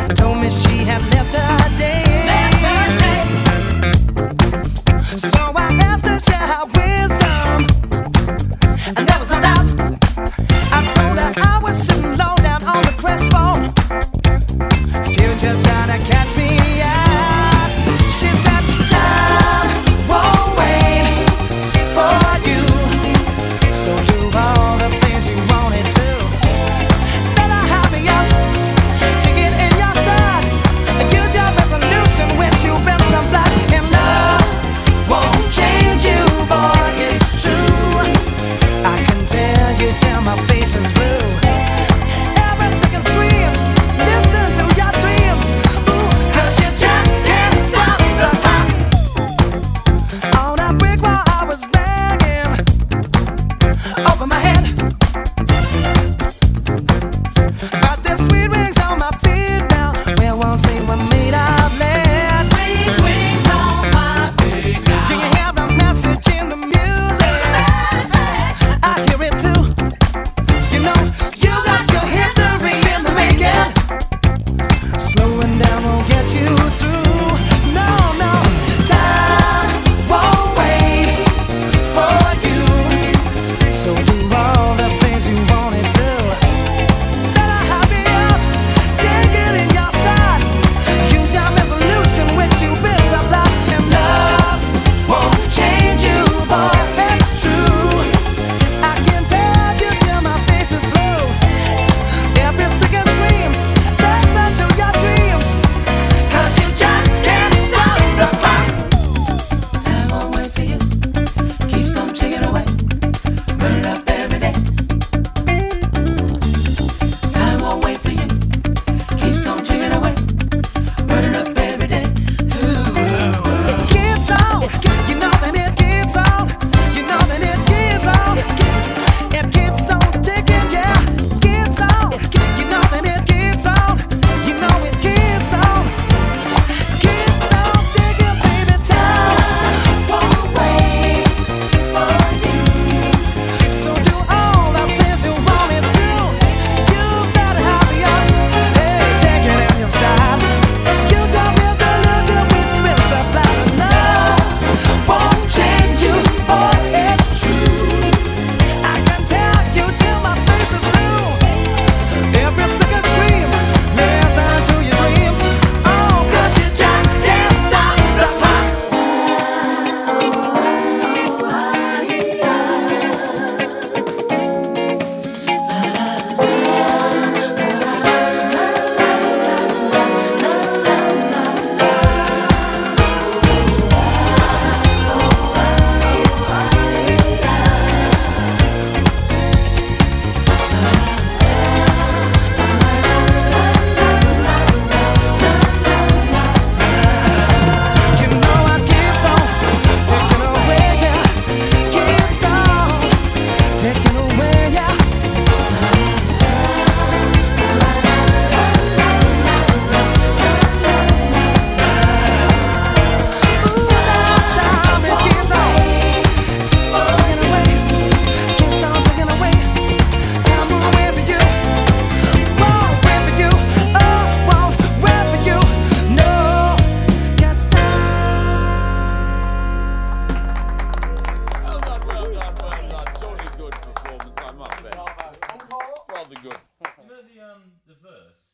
Told me she had left her day. So I asked her, share her wisdom, and there was no doubt. I told her I was sitting low down on the crest phone. Future's gotta catch me out. She said, time won't wait for you. So do all the things you wanted to. Better hurry up to get in your stride. Use your resolution when you've been supplied. And love won't change you, boy, it's true. I can tell you till my face is blue. Every second screams, listen to your dreams. Ooh, 'cause you just can't stop the clock. On that brick wall I was banging over my head, but the sweet wings on my feet now, well, won't say we're made of lead. Sweet wings on my feet now. Can you hear the message in the music? I hear it too. You know, you got your history in the making. Slowing down won't get you through. No, no, time won't wait for you. So do all the things you wanted to. Better hurry up, take it in your stride. Use your resolution which you've been supplied. And love won't change you, boy, it's true. I can tell you till my face is blue. Every second screams, listen to your dreams. 'Cause you just can't stop the clock. Time won't wait for you. Keeps on ticking away. Burn it up every day. Time won't wait for you. Keeps on ticking away. Burn it up every day. It keeps on. You know that it keeps on. You know that it keeps on. It keeps on ticking, yeah. Keeps on. You know that it keeps on. You know it keeps on. Keeps on ticking, baby. Time won't wait for you. So do all the things you wanted to. You better hurry up. Hey, take it in your stride. Use your resolution which will supply. Love won't change you, boy, it's true. I can tell you till my face is blue. Every second screams, listen to your dreams. Oh, 'cause you just can't stop the clock. You know I keeps on taking away, yeah. Keeps on taking away, yeah. Ooh, time it keeps on taking away, keeps on taking away. Time won't wait for you, won't wait for you, oh, won't wait for you. No, 'cause Well done, well done, well done. Jolly good performance, I must say. Rather good. You know the verse?